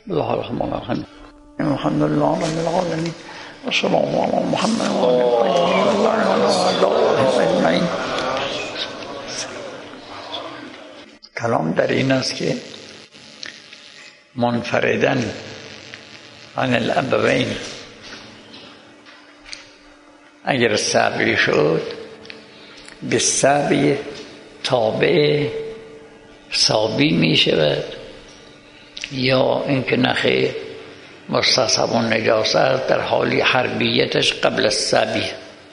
الله الرحمن الرحیم الحمد لله رب العالمین و صلی الله علی محمد و آله اجمعین. کلام در این است که منفرداً عن الابوین اگر سعی شد به سعی تابع صابی می شود، یا اینکه نخیر مستصحب النجاست در حال حربیتش قبل السعی.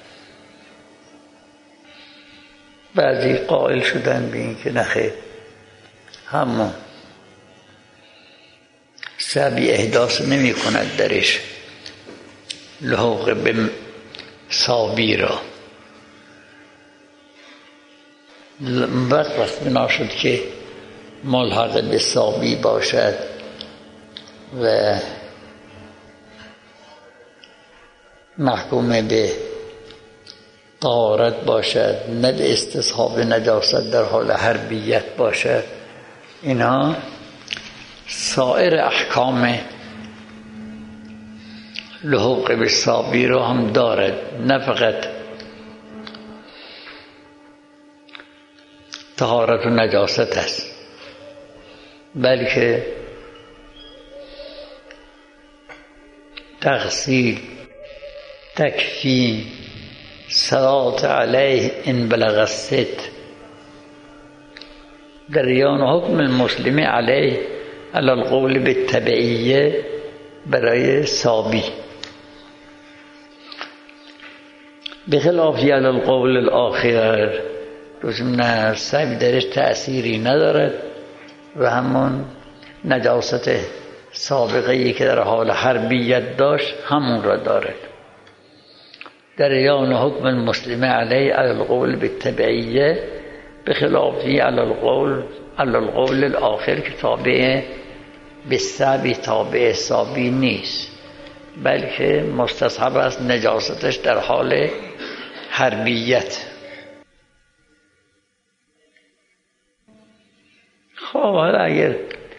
بعضی قائل شدن به این که نخیر همون سعی احداث نمی کند درش لحوق به صابی را. وقت بنا شد که ملحق به صابی باشد و محکوم به طهارت باشد، نه به استصحاب نجاست در حال حربیت باشد، اینا سایر احکام لحوق به صابی رو هم دارد، نه فقط طهارت و نجاست است، بلکه تغسیل، تکفین، صلات علیه ان بلغ الست، جریان حکم المسلم علیه علی القول بالتبعیه برای صابی، بخلاف علی القول الاخر نه صابی درش تأثیری ندارد و همون نجاست سابقه‌ای که در حال حربیت داشت همون را دارد. جریان حکم المسلم علیه علی القول بالتبعیه بخلافی علی القول الاخر که تابع به صابی تابع صابی نیست، بلکه مستصحب است نجاستش در حال حربیت. خب حالا اگر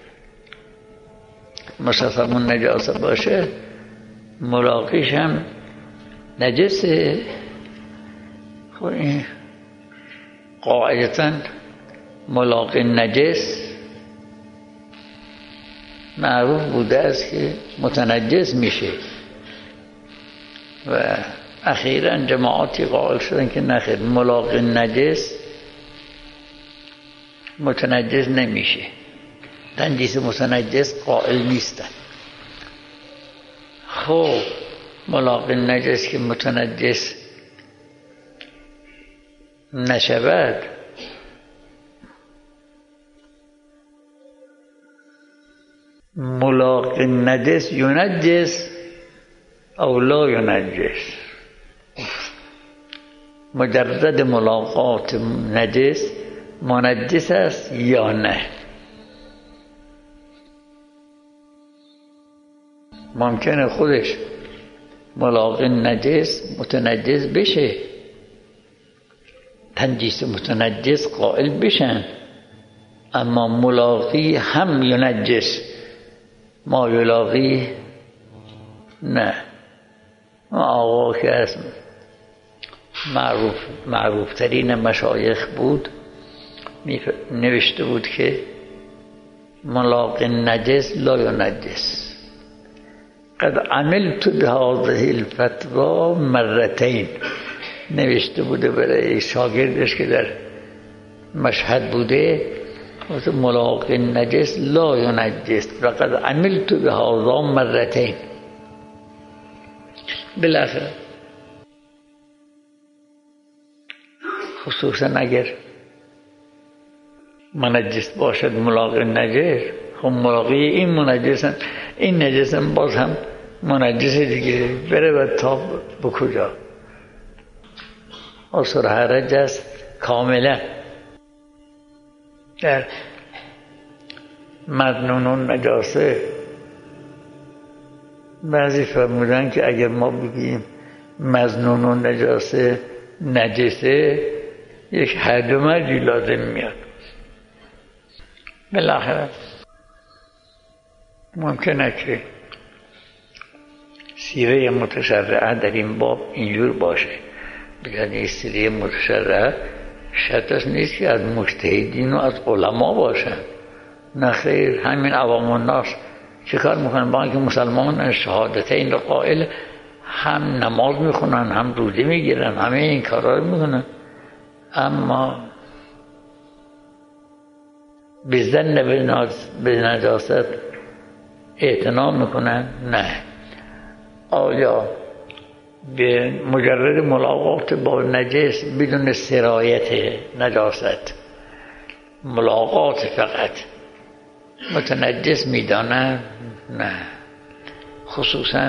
مستصحب نجاست باشه ملاقیش هم نجسه، خب این قاعدتاً ملاقی نجس معروف بوده است که متنجس میشه و اخیراً جماعاتی قائل شدن که نخیر ملاقی نجس متنجس نمیشه، تنجیس متنجس قائل نیستن. خب ملاقی نجس که متنجس نشود، ملاقی نجس ینجس او لا ینجس، مجرد ملاقات نجس منجس است یا نه. ممکنه خودش ملاقی نجس متنجس بشه، تنجیس متنجس قائل بشن، اما ملاقی هم ینجس ما یلاقی نه. آقا که از معروف ترین مشایخ بود نوشته بود که ملاقی نجس لا ینجس. قد عملت بهذه الفتوى مرتين، نوشته بوده برای شاگردش که در مشهد بوده، ملاقی نجس لا ینجس و قد عملت بهذا مرتين. بالاخره خصوصا اگر منجس باشد ملاقی نجس، خب ملاقی این منجسن، این نجسن باز هم منجس دیگه، بره و تاب به کجا؟ اصر حرج است کاملا. در مظنون نجاسه بعضی فرمودن که اگر ما بگیم مظنون نجاسه نجسه، یک حد و مرجی لازم میاد. بالاخره ممکنه که سیره متشرعه در این باب اینجور باشه، بگن این سیره متشرعه شرطش نیست که از مجتهدین و از علما باشن. نه خیر، همین عوام الناس چه کار میکنن؟ با اینکه مسلمان شهادتین رو قائل، هم نماز میخونن، هم روزه میگیرن، همه این کارا رو میکنن، اما به زن به نجاست اعتنا میکنن؟ نه. آیا به مجرد ملاقات با نجس بدون سرایت نجاست، ملاقات فقط متنجس میدانن؟ نه. خصوصا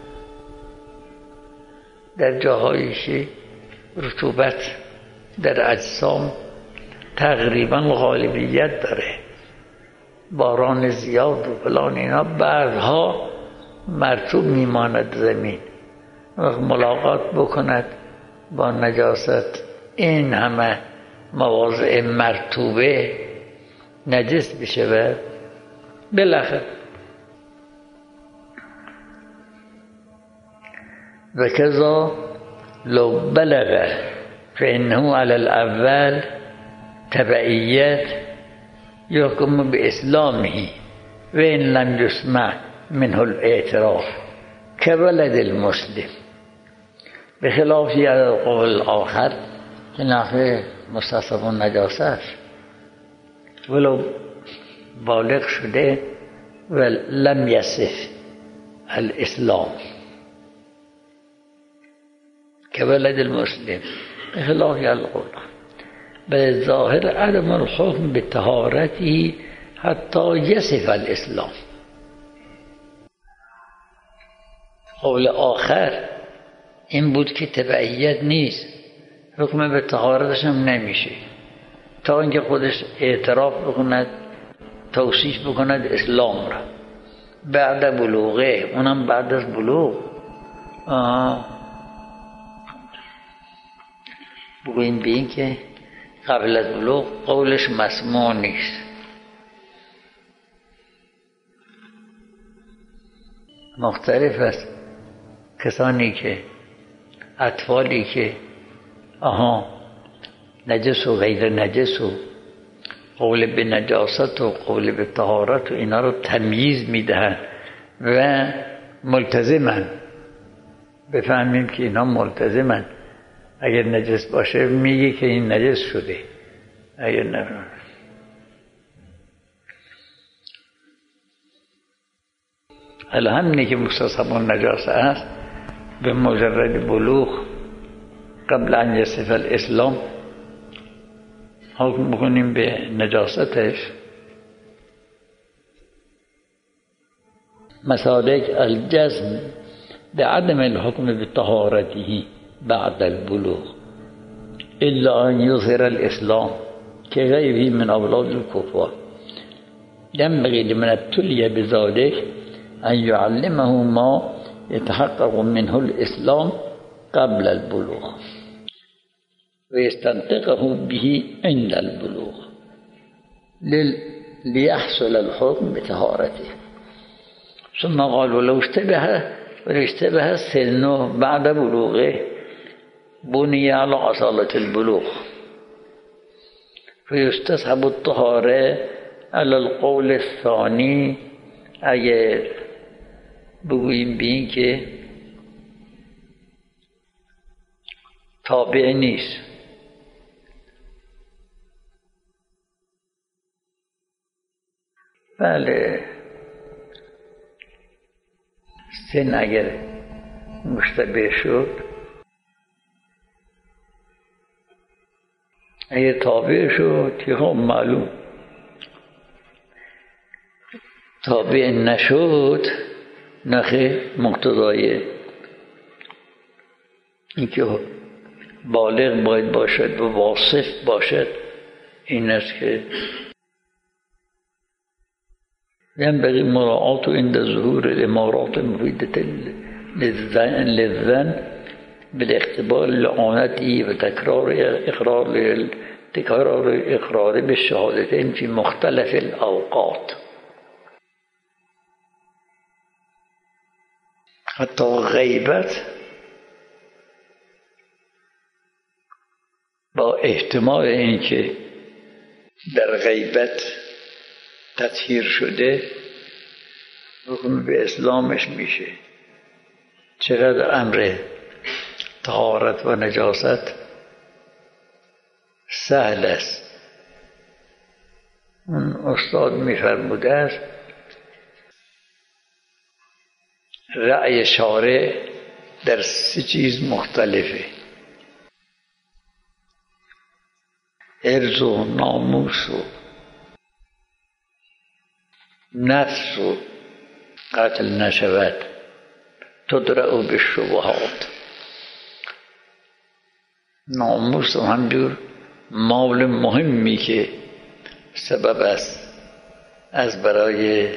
در جاهایی که رطوبت در اجسام تقریبا غالبیت داره، باران زیاد و فلان اینا، بعدها مرطوب میماند زمین، وقت ملاقات بکند با نجاست، این همه مواضع مرطوبه نجس بشه و بالاخره. و کذا لو بلغ فإنه على الأول تبعیت يحكم بإسلامه وإن لم يسمع منه الاعتراف كولد المسلم، بخلاف القول الآخر که نحوه مستصحب النجاسه است، ولو بالغ شده و لم يصف الاسلام كولد المسلم، بخلاف القول. بالظاهر عدم الحكم بطهارته حتى يصف الاسلام. قول آخر این بود که تبعیت نیست، حکم به طهارتش هم نمیشه تا اینکه خودش اعتراف بکند، توصیف بکند اسلام را بعد بلوغه، اونم بعد از بلوغ. بگوییم به این که قبل از بلوغ قولش مسموع نیست. مختلف است کسانی که اطفالی که نجس و غیر نجس و قول به نجاست و قول به طهارت و اینا رو تمییز میدهن و ملتزمن، بفهمیم که اینا ملتزمن. اگر نجس باشه میگه که این نجس شده، اگر نه. الهمینه که مستصحب النجاسه است، به مجرد بلوغ قبل ان یصف الاسلام حکم بکنیم به نجاستش. مسالک الجزم بعدم الحكم بطهارته بعد البلوغ الا ان يظهر الاسلام كغيره من اولاد الكفار، ينبغي لمن ابتلي بذلك ان يعلمه ما يتحقق منه الاسلام قبل البلوغ ويستنطقه به عند البلوغ ليحصل الحكم بطهارته. ثم قال ولو اشتبه سنه بعد بلوغه بني على اصالة البلوغ فيستصحب الطهارة على القول الثاني. اگر بگوییم به این که تابع نیست، بله سن اگر مشتبه شد، اگر تابع شد که خب معلوم، تابع نشد نخه مقتضای اینکه بالغ باید باشد و واصف باشد این است که ينبغي مراعاة عند ظهور الإمارات المفيدة للذن بالاختبار لعنته وتكرار إقرار بالشهادتين في مختلف الأوقات. حتی غیبت با احتمال اینکه در غیبت تطهیر شده رکن به اسلامش میشه. چقدر امر طهارت و نجاست سهل است. اون استاد میفرموده است رأی شارع در 3 چیز مختلفه: عرض و ناموس و نفس و قتل نشود، تدرأ بالشبهات. ناموس و همجور مال مهمی که سبب است از برای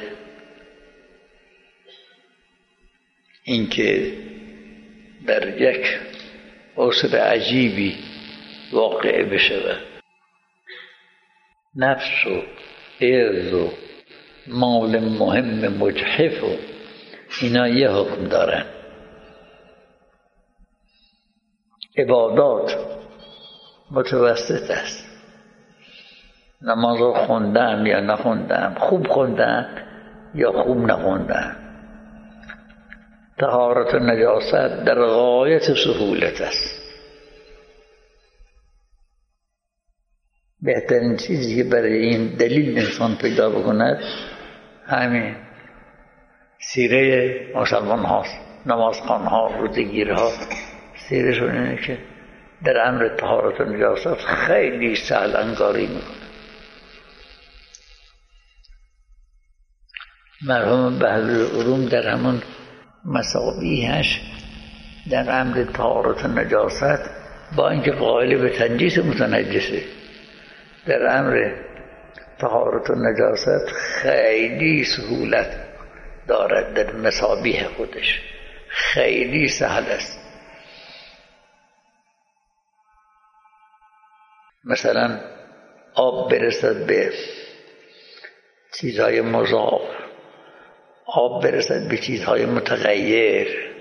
اینکه در یک عصر عجیبی واقع بشود. نفس و عرض و مال مهم مجحف و اینا یه حکم دارن. عبادات متوسط است. نماز رو خوندم یا نخوندم، خوب خوندم یا خوب نخوندم. طهارت و نجاست در غایت سهولت است. بهترین چیزی که برای این دلیل انسان پیدا بکند همین سیره مسلمان هاست. نمازخوان ها، روزگیر ها، سیرشون اینه که در امر طهارت و نجاست خیلی سهل انگاری میکنه. مرحوم بهادرالعلوم در همون مصابیحش در امر طهارت و نجاست با اینکه قائل به تنجیس متنجسه، در امر طهارت و نجاست خیلی سهولت دارد. در مصابیح خودش خیلی سهل است. مثلا آب برسد به چیزهای مضاف، آب برسد به چیزهای متغیر.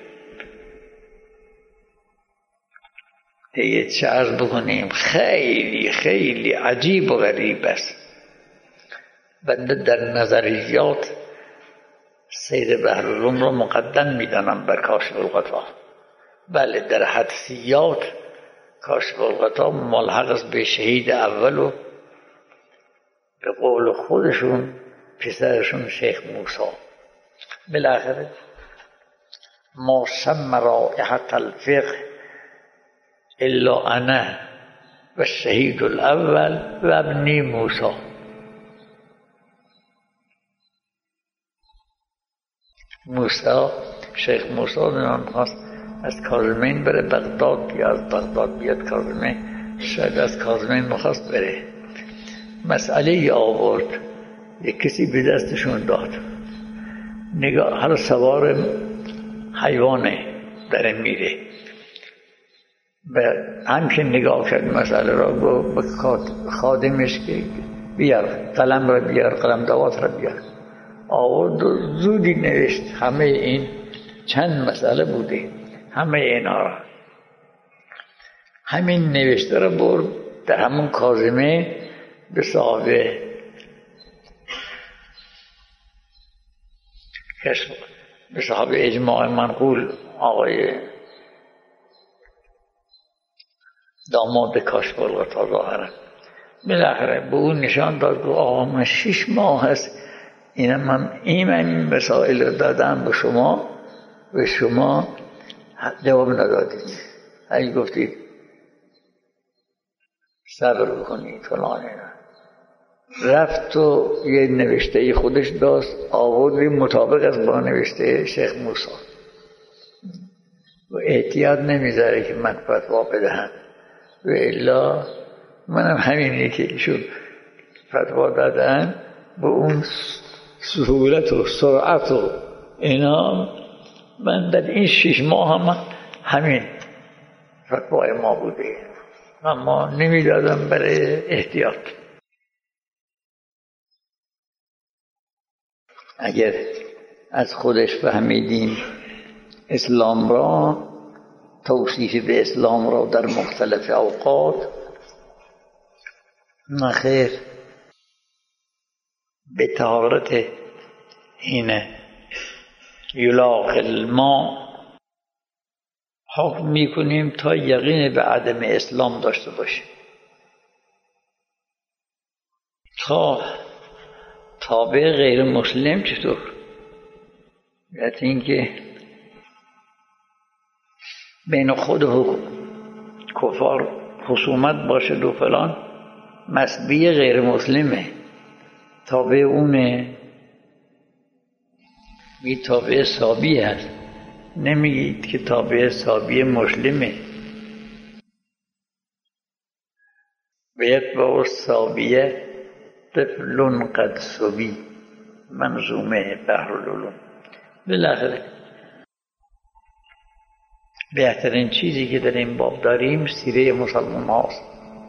چه عرض بکنیم، خیلی خیلی عجیب و غریب است. بنده در نظریات سید بهرالعلوم رو مقدم میدانم بر کاشف الغطا. بله، در حدسیات کاشف الغطا ملحق است به شهید اول و به قول خودشون پسرشون شیخ موسی. بالاخره ما شم رائحة الفقه الا انا و الشهید الاول و ابنی موسی. موسی، شیخ موسی میخواست از کاظمین بره بغداد یا از بغداد بیاد کاظمین، شاید از کاظمین میخواست بره. مسئله ای آورد، یک کسی به دستشون داد، نگاه هر سوار حیوانه داره میره، همچنین نگاه کرد مسئله را، با خادمش که بیار قلم را بیار، قلم دوات را بیار. آورد و زودی نوشت. همه این چند مسئله بوده، همه اینا را، همین نوشته را برد در همون کاظمه به صاحب به صاحب اجماع منقول آقای داماد کاشف الغطا ظاهرا، بالاخره به اون نشان داد که آقا من 6 ماه هست این مسائل رو دادم به شما و شما جواب ندادید. همین گفتید صبر بکنید فلان. رفت و یه نوشته خودش داشت آورد مطابق از با نوشته شیخ موسی و احتیاط نمیذاره که من فتوا بدهم، و الا منم همینی که ایشون فتوا دادن به اون سهولت و سرعت و اینا، من در این 6 ماه هم همین فتوای ما بوده، اما نمیدادم برای احتیاط. اگر از خودش فهمیدین اسلام را، توصیف به اسلام را در مختلف اوقات، نخیر، به طهارت اینه یلاق الماء حکم میکنیم تا یقین به عدم اسلام داشته باشیم. تا تابع غیر مسلم چطور؟ یعنی اینکه بین خود و کفار خصومت باشه و فلان، مسبی غیر مسلمه، تابع اونه، می تابع صابی هست، نمیگید که تابع صابی مسلمه. بیت با صابیه طفل قد صبی، منظومه بحر العلوم. بالاخره بهترین چیزی که در این باب داریم سیره مسلمان هاست.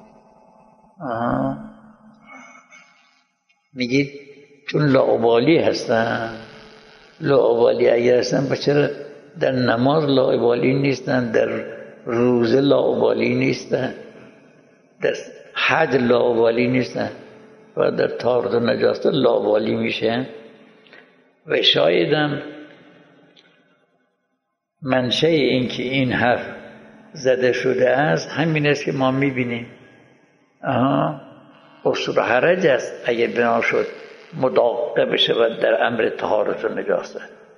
میگید چون لاابالی هستن، لاابالی اگر هستن پس چرا در نماز لاابالی نیستن، در روزه لاابالی نیستن، در حج لاابالی نیستن و در طهارت و نجاست لاابالی میشن؟ و شایدم منشأ این که این حرف زده شده است همین است که ما میبینیم. اصول حرج است اگر بنا شد مداقه بشود در امر طهارت و نجاست،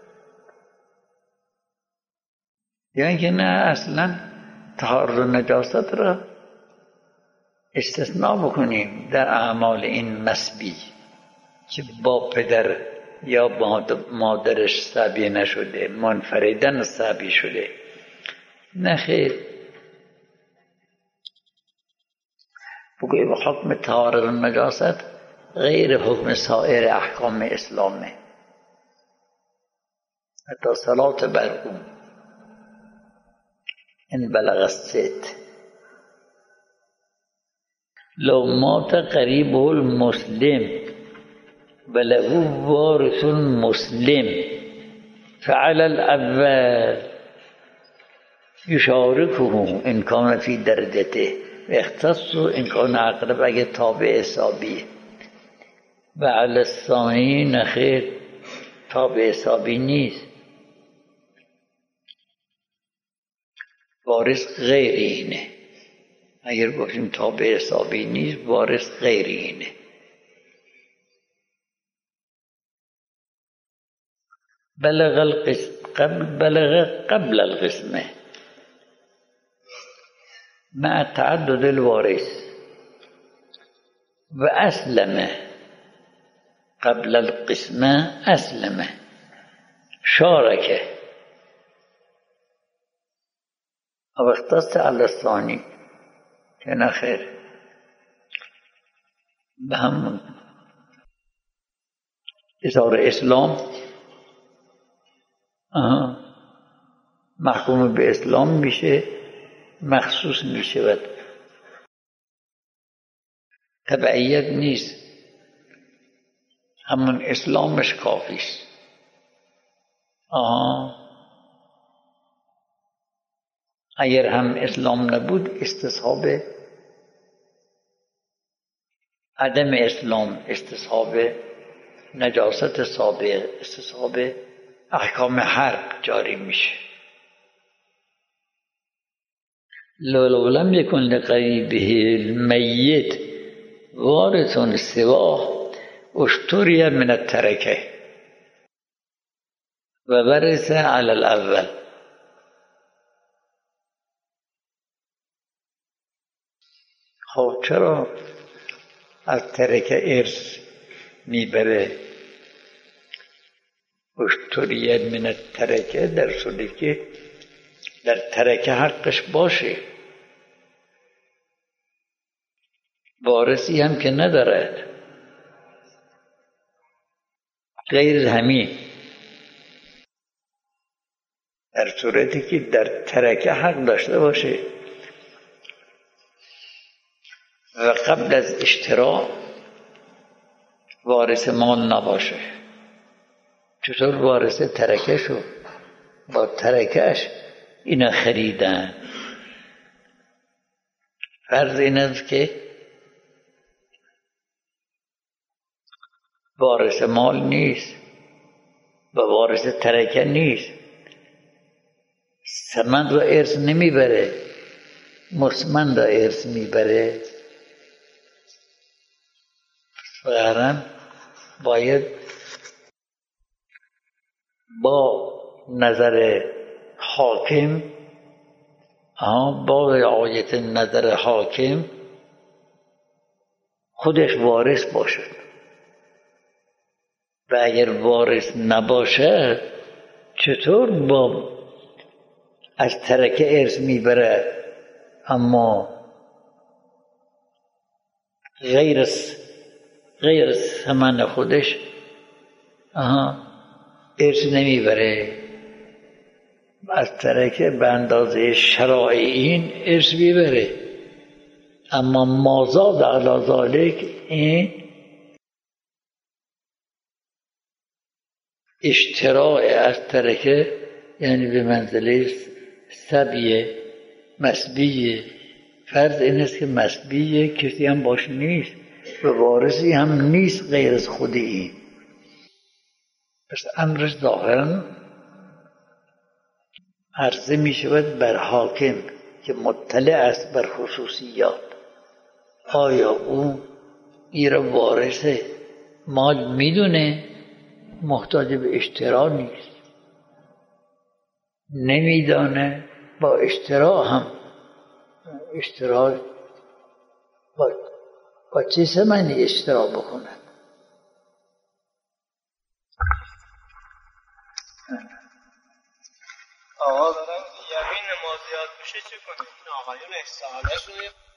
یعنی که نه اصلا طهارت و نجاست را استثناء بکنیم در اعمال این مسبی که با پدر یا مادرش صبی نشده، منفردن صبی شده. نه خیر، بگویم حکم طهارت و نجاست غیر حکم سایر احکام اسلامه، حتی صلات برقوم ان بلغ الست لو مات قریبه المسلم وله وارث مسلم فعلى الاول یشارکه ان کان فی درجته و اختص ان کان اقرب اگه تابع حسابیه، و علی الثانی نخیر تابع حسابی نیست، وارث غیر اینه. اگر گفتیم تابع حسابی نیست، وارث غیر اینه. بلغ قبل القسمه مع تعدد الوارث و اسلمه قبل القسمه اسلمه شارکه او اختص علی الثانی که نخیر به همون اظهار اسلام محکوم به اسلام میشه، مخصوص میشود، تبعیت نیست، همون اسلامش کافیست. اگر هم اسلام نبود استصحاب عدم اسلام، استصحاب نجاست سابق، استصحاب احکام حرب جاری میشه. لو لم یکن لقریبه المیت وارث سواه اشتری من الترکه و ورث علی الاول. خب چرا از ترکه ارث میبره؟ اشتری من الترکه در صورتی که در ترکه حقش باشه، وارثی هم که ندارد. غیر همین در صورتی که در ترکه حق داشته باشه و قبل از اشتراک وارث مال نباشه. چطور وارث ترکه شد؟ با ترکش اینا خریدن. فرض این است که وارث مال نیست و وارث ترکه نیست، سمن رو ارث نمیبره، مسمن را ارث میبره. فقرا باید با نظر حاکم، با رعایت نظر حاکم خودش وارث باشد. و اگر وارث نباشه چطور با از ترکه ارث میبره اما غیر ثمن خودش ارث نمیبره؟ از ترکه به اندازه شرائع این ارث میبره، اما مازاد علی ذالک این اشتراع از ترکه، یعنی به منزله سبیه مسبیه. فرض این است که مسبیه کسی هم باش نیست و وارثی هم نیست غیر از خود این، پس امرش ظاهرا عرضه می شود بر حاکم که مطلع است بر خصوصیات. آیا او ایرا وارث مال میدونه؟ محتاج به اشترا نیست. نمیدانه با اشترا هم اشترا با چه ثمنی اشترا بکند؟ آقا دارم یقین ما زیاد میشه چه کنیم؟ این آقایون احسالش رو